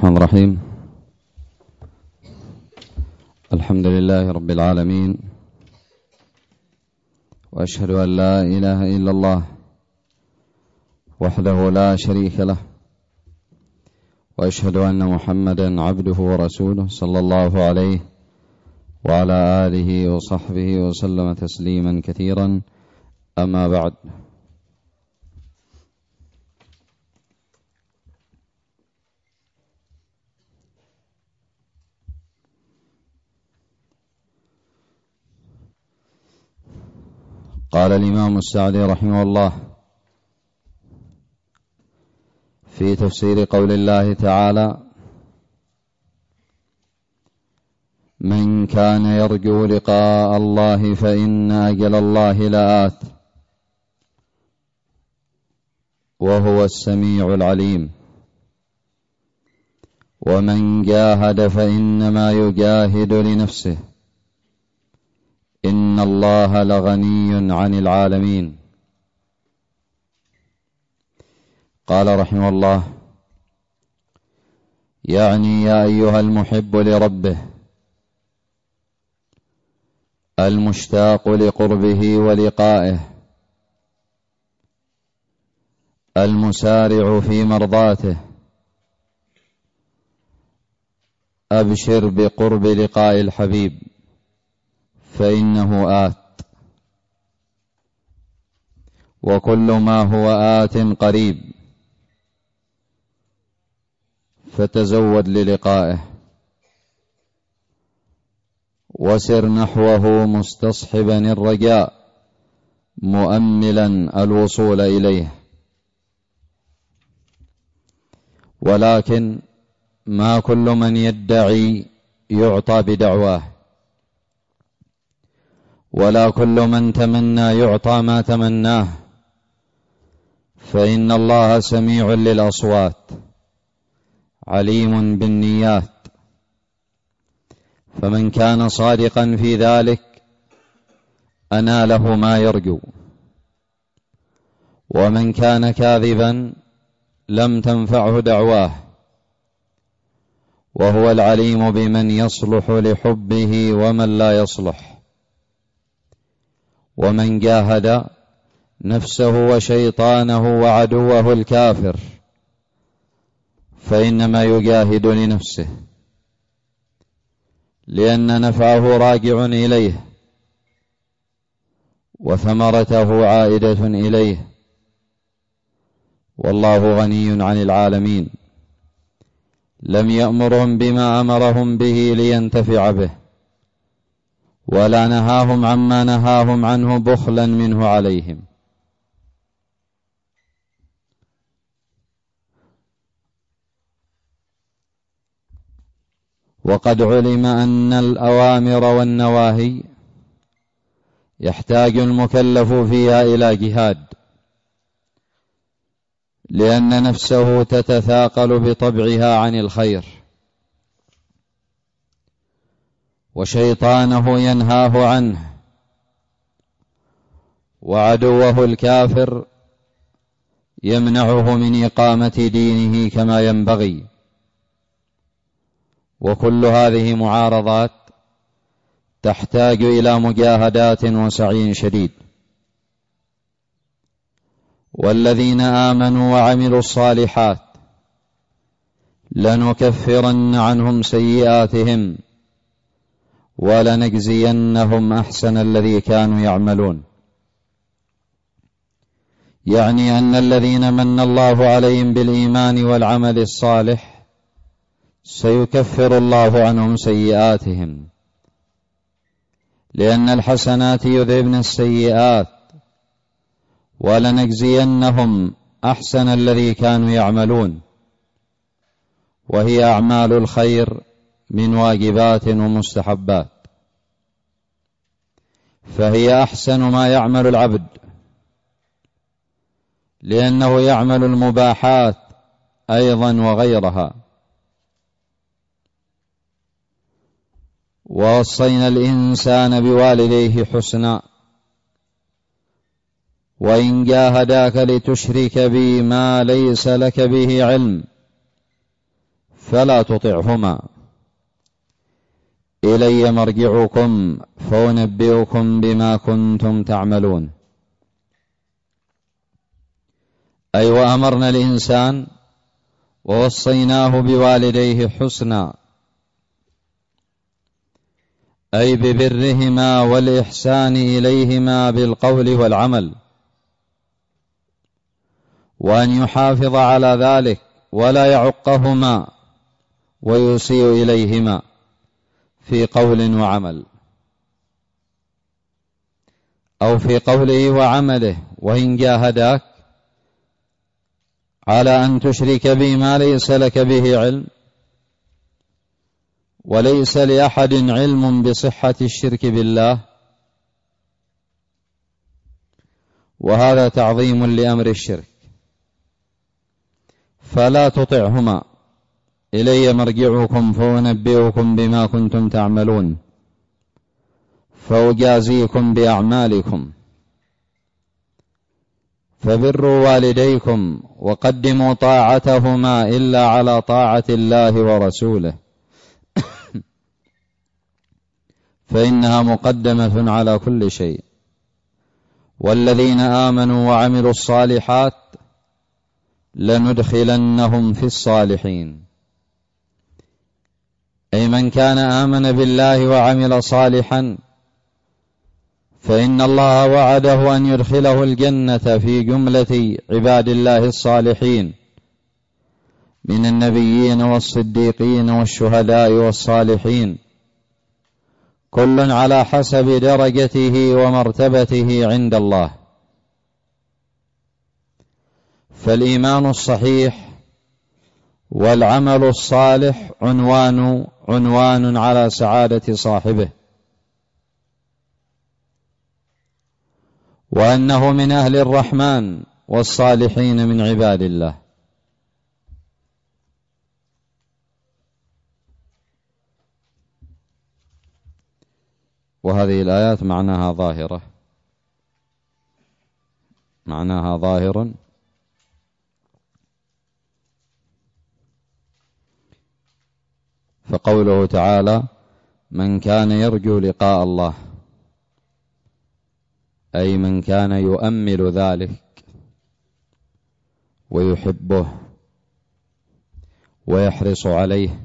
الرحمن الرحيم. الحمد لله رب العالمين، وأشهد أن لا إله إلا الله وحده لا شريك له، وأشهد أن محمدا عبده ورسوله صلى الله عليه وعلى آله وصحبه وسلم تسليما كثيرا. أما بعد، قال الإمام السعدي رحمه الله في تفسير قول الله تعالى: من كان يرجو لقاء الله فإن أجل الله لآت وهو السميع العليم، ومن جاهد فإنما يجاهد لنفسه، إن الله لغني عن العالمين. قال رحمه الله: يعني يا أيها المحب لربه المشتاق لقربه ولقائه المسارع في مرضاته، أبشر بقرب لقاء الحبيب فإنه آت، وكل ما هو آت قريب، فتزود للقائه وسر نحوه مستصحبا الرجاء مؤملا الوصول إليه. ولكن ما كل من يدعي يعطى بدعواه، ولا كل من تمنى يعطى ما تمناه، فإن الله سميع للأصوات عليم بالنيات، فمن كان صادقا في ذلك أناله ما يرجو، ومن كان كاذبا لم تنفعه دعواه، وهو العليم بمن يصلح لحبه ومن لا يصلح. ومن جاهد نفسه وشيطانه وعدوه الكافر فإنما يجاهد لنفسه، لأن نفعه راجع إليه وثمرته عائدة إليه، والله غني عن العالمين، لم يأمرهم بما أمرهم به لينتفع به، ولا نهاهم عما نهاهم عنه بخلا منه عليهم. وقد علم أن الأوامر والنواهي يحتاج المكلف فيها إلى جهاد، لأن نفسه تتثاقل بطبعها عن الخير، وشيطانه ينهاه عنه، وعدوه الكافر يمنعه من إقامة دينه كما ينبغي. وكل هذه معارضات تحتاج إلى مجاهدات وسعي شديد. والذين آمنوا وعملوا الصالحات لنكفرن عنهم سيئاتهم ولنجزينهم أحسن الذي كانوا يعملون، يعني أن الذين من الله عليهم بالإيمان والعمل الصالح سيكفر الله عنهم سيئاتهم، لأن الحسنات يذهبن السيئات، ولنجزينهم أحسن الذي كانوا يعملون، وهي أعمال الخير من واجبات ومستحبات، فهي أحسن ما يعمل العبد، لأنه يعمل المباحات أيضا وغيرها. ووصينا الإنسان بوالديه حسنا وإن جاهداك لتشرك بي ما ليس لك به علم فلا تطعهما إلي مرجعكم فأنبئكم بما كنتم تعملون. أي وأمرنا الإنسان ووصيناه بوالديه حسنا، أي ببرهما والإحسان إليهما بالقول والعمل، وأن يحافظ على ذلك ولا يعقهما ويسيء إليهما في قول وعمل، أو في قوله وعمله. وإن جاهداك على أن تشرك بي ما ليس لك به علم، وليس لأحد علم بصحة الشرك بالله، وهذا تعظيم لأمر الشرك، فلا تطعهما إلي مرجعكم فأنبئكم بما كنتم تعملون فأجازيكم بأعمالكم. فبروا والديكم وقدموا طاعتهما إلا على طاعة الله ورسوله، فإنها مقدمة على كل شيء. والذين آمنوا وعملوا الصالحات لندخلنهم في الصالحين، أي من كان آمن بالله وعمل صالحا فإن الله وعده أن يدخله الجنة في جملة عباد الله الصالحين من النبيين والصديقين والشهداء والصالحين، كل على حسب درجته ومرتبته عند الله. فالإيمان الصحيح والعمل الصالح عنوان على سعادة صاحبه، وأنه من أهل الرحمن والصالحين من عباد الله. وهذه الآيات معناها ظاهر، فقوله تعالى من كان يرجو لقاء الله، أي من كان يؤمل ذلك ويحبه ويحرص عليه.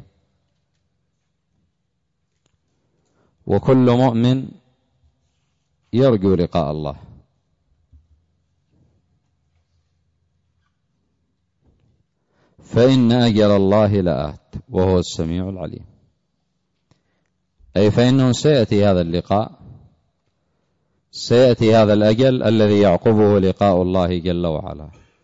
وكل مؤمن يرجو لقاء الله، فإن أجل الله لآت وهو السميع العليم، أي فإنه سيأتي هذا اللقاء، سيأتي هذا الأجل الذي يعقبه لقاء الله جل وعلا.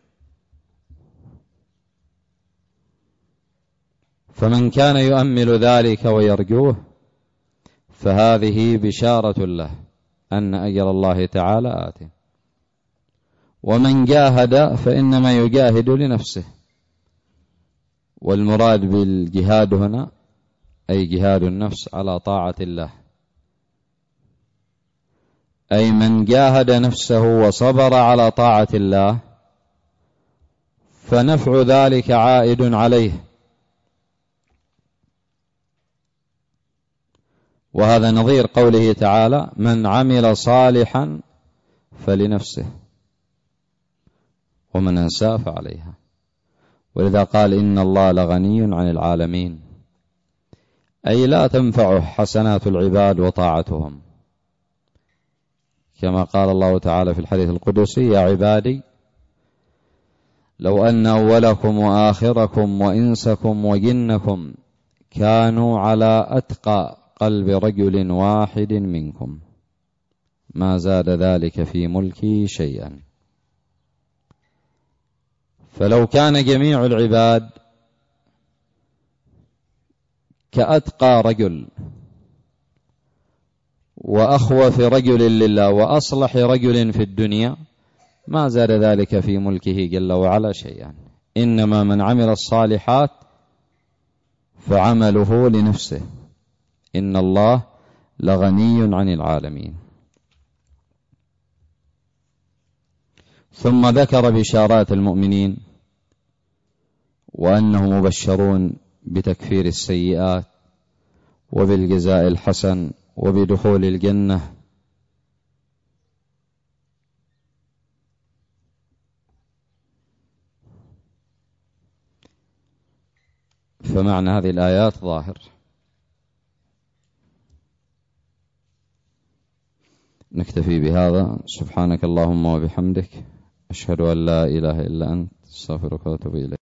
فمن كان يؤمل ذلك ويرجوه فهذه بشارة له أن أجل الله تعالى آت. ومن جاهد فإنما يجاهد لنفسه، والمراد بالجهاد هنا أي جهاد النفس على طاعة الله، أي من جاهد نفسه وصبر على طاعة الله فنفع ذلك عائد عليه. وهذا نظير قوله تعالى من عمل صالحا فلنفسه ومن أساء فعليها. ولذا قال إن الله لغني عن العالمين، أي لا تنفعه حسنات العباد وطاعتهم، كما قال الله تعالى في الحديث القدسي يا عبادي لو أن أولكم وآخركم وإنسكم وجنكم كانوا على أتقى قلب رجل واحد منكم ما زاد ذلك في ملكي شيئا. فلو كان جميع العباد كأتقى رجل وأخوف رجل لله وأصلح رجل في الدنيا ما زاد ذلك في ملكه جل وعلا شيئا. إنما من عمل الصالحات فعمله لنفسه، إن الله لغني عن العالمين. ثم ذكر بشارات المؤمنين وأنهم مبشرون بتكفير السيئات وبالجزاء الحسن وبدخول الجنة. فمعنى هذه الآيات ظاهر. نكتفي بهذا. سبحانك اللهم وبحمدك، أشهد أن لا إله إلا أنت، استغفرك وأتوب إليك.